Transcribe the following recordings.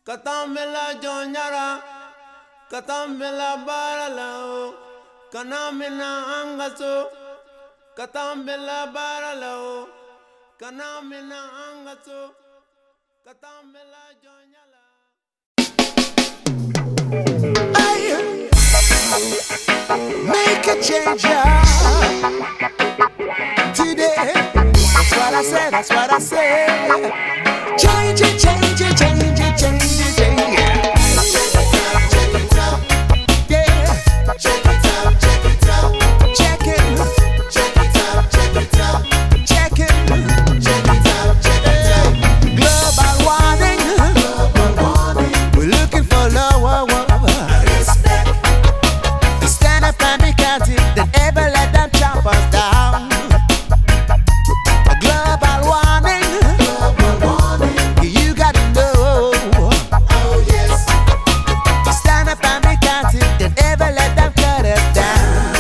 Katambela jonyara, katambela baralao, kanamina angaso, katambela baralao, kanamina angaso, katambela jonyara. Make a change, yeah. Today. That's what I said, that's what I said. Change it, change it, change it, change it, change it. Check it out, yeah. Check it out, check it out. Check it, check it out, check it out. Check it, check it out, check it out. Global warming, global warming. We're looking for lower respect. Stand up and be counted, don't ever let them chop us down. Global warming, you gotta know. Oh yes. Stand up and be counted, don't ever let them cut us down.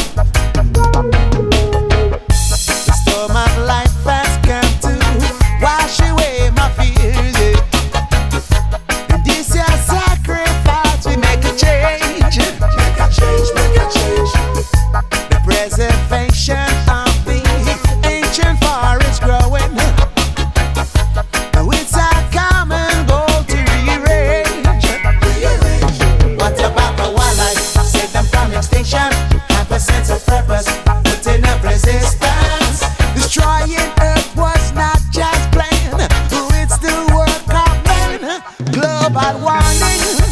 The storm of life has come to wash away my fears, yeah. And this year's sacrifice, we make a change. Make a change, make a change. The preservation of the ancient forest growing. Now it's our common goal to rearrange. What about the wildlife? Save them from extinction. Have a sense of purpose, putting up resistance. Destroying Earth was not just planned. It's the work of men. Global warming.